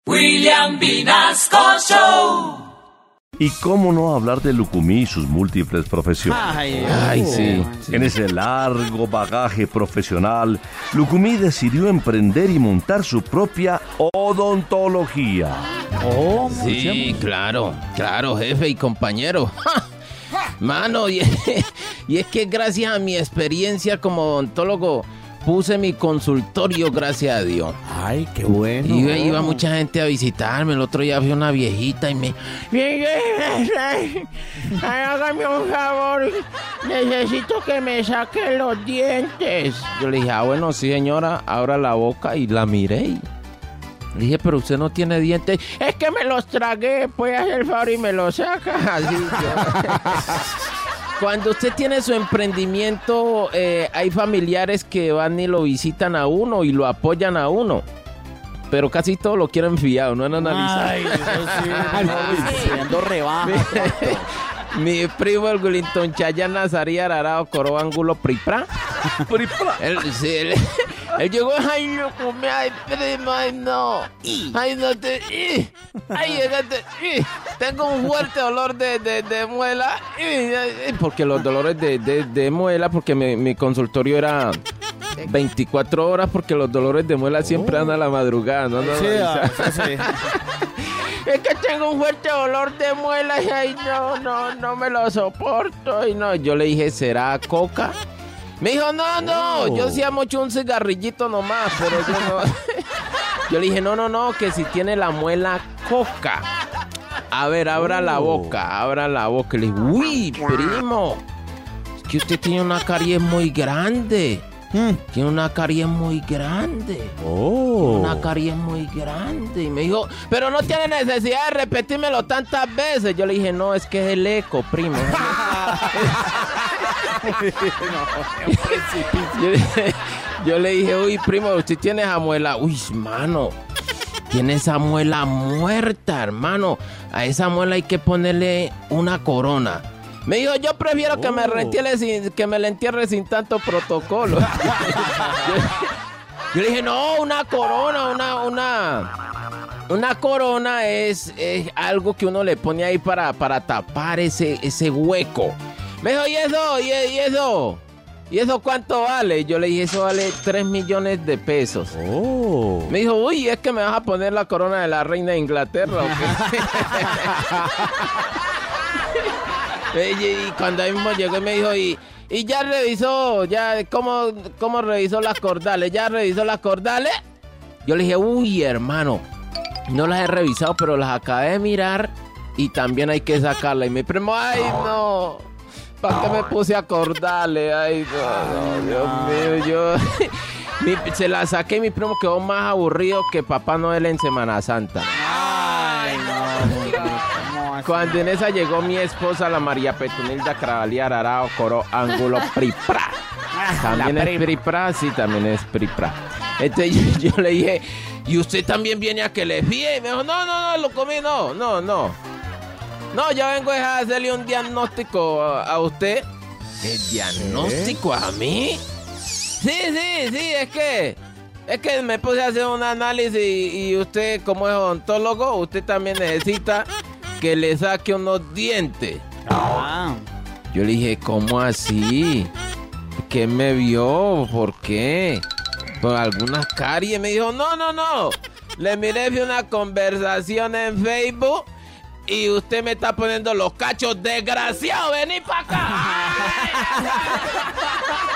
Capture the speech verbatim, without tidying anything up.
William Vinasco Show. Y cómo no hablar de Lucumí y sus múltiples profesiones. Ay, ay, sí, sí. En ese largo bagaje profesional, Lucumí decidió emprender y montar su propia odontología. Oh, sí, claro, claro, jefe y compañero. Mano, y, y es que gracias a mi experiencia como odontólogo puse mi consultorio, gracias a Dios. Ay, qué bueno. Iba, iba mucha gente a visitarme. El otro día vi una viejita y me... Ay, hágame un favor. Necesito que me saque los dientes. Yo le dije, ah, bueno, sí, señora. Abra la boca y la miré. Le dije, pero usted no tiene dientes. Es que me los tragué. Puede hacer el favor y me los saca. Así yo... Cuando usted tiene su emprendimiento, eh, hay familiares que van y lo visitan a uno y lo apoyan a uno. Pero casi todo lo quieren fiado, no han analizado. Ay, eso sí, siendo rebaja. Mi primo, el Willington Chayán Nazarí Ararao, Coro Ángulo Pripra. Pripra. Él, sí, él, él llegó, ay, no, come, ay, primo, ay, no. Ay, no te, ay, llegaste, tengo un fuerte dolor de, de, de muela. Porque los dolores de, de, de muela, porque mi, mi consultorio era veinticuatro horas, porque los dolores de muela siempre oh. andan a la madrugada, ¿no? no, sí, no sí, sí. Es que tengo un fuerte dolor de muela y ay, no, no, no me lo soporto. Y no, yo le dije, ¿será coca? Me dijo, no, no, oh. yo sí amo mucho un cigarrillito nomás, pero yo no. Yo le dije, no, no, no, que si tiene la muela coca. A ver, abra oh. la boca, abra la boca. Y le dije, uy, primo, es que usted tiene una caries muy grande. Mm. Tiene una caries muy grande. Oh. Una caries muy grande. Y me dijo, pero no tiene necesidad de repetírmelo tantas veces. Yo le dije, no, es que es el eco, primo. yo, le, yo le dije, uy, primo, usted tiene esa muela. Uy, mano, tiene esa muela muerta, hermano. A esa muela hay que ponerle una corona. Me dijo, yo prefiero oh. que me reentierre sin, que me la entierre sin tanto protocolo. yo, yo le dije, no, una corona, una, una, una corona es, es algo que uno le pone ahí para, para tapar ese, ese hueco. Me dijo, ¿y eso? ¿Y, y eso? ¿Y eso cuánto vale? Yo le dije, eso vale tres millones de pesos. Oh. Me dijo, uy, es que me vas a poner la corona de la reina de Inglaterra, ¿o qué? Y cuando ahí mismo llegó y me dijo, y, y ya revisó, ya, ¿cómo, cómo revisó las cordales? ¿Ya revisó las cordales? Yo le dije, uy, hermano, no las he revisado, pero las acabé de mirar y también hay que sacarlas. Y mi primo, ay, no, ¿para qué me puse a cordales? Ay, no, no, Dios mío, yo... mi, se las saqué y mi primo quedó más aburrido que Papá Noel en Semana Santa. Ay, no, no. Cuando en esa llegó mi esposa, la María Petronilda Cravalía Ararao, Coro Ángulo Pripra. También es Pripra, sí, también es Pripra. Entonces yo, yo le dije, ¿y usted también viene a que le fíe? Y me dijo, no, no, no, lo comí, no, no, no. No, yo vengo a hacerle un diagnóstico a, a usted. ¿El diagnóstico a mí? Sí, sí, sí, es que... Es que me puse a hacer un análisis y, y usted, como es odontólogo, usted también necesita... que le saque unos dientes. Ah. Yo le dije, ¿cómo así? ¿Qué me vio? ¿Por qué? ¿Por algunas caries? Me dijo, no, no, no. Le miré de una conversación en Facebook y usted me está poniendo los cachos. Desgraciado, vení para acá.